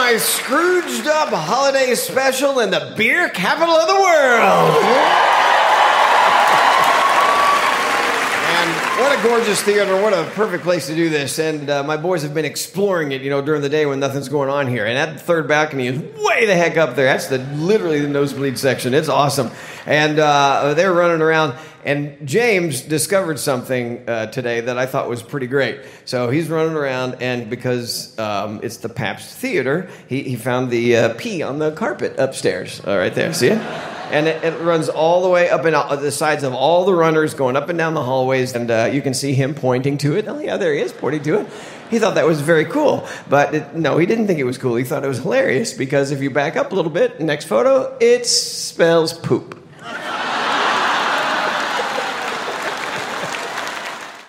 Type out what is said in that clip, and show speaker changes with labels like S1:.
S1: my Scrooged Up holiday special in the beer capital of the world. What a gorgeous theater. What a perfect place to do this. And my boys have been exploring it, during the day when nothing's going on here. And that third balcony is way the heck up there. That's literally the nosebleed section. It's awesome. And they're running around. And James discovered something today that I thought was pretty great. So he's running around, and because it's the Pabst Theater, he found the pee on the carpet upstairs. Right there. See it? And it runs all the way up and out the sides of all the runners, going up and down the hallways, and you can see him pointing to it. Oh, yeah, there he is, pointing to it. He thought that was very cool, but no, he didn't think it was cool. He thought it was hilarious, because if you back up a little bit, next photo, it spells poop.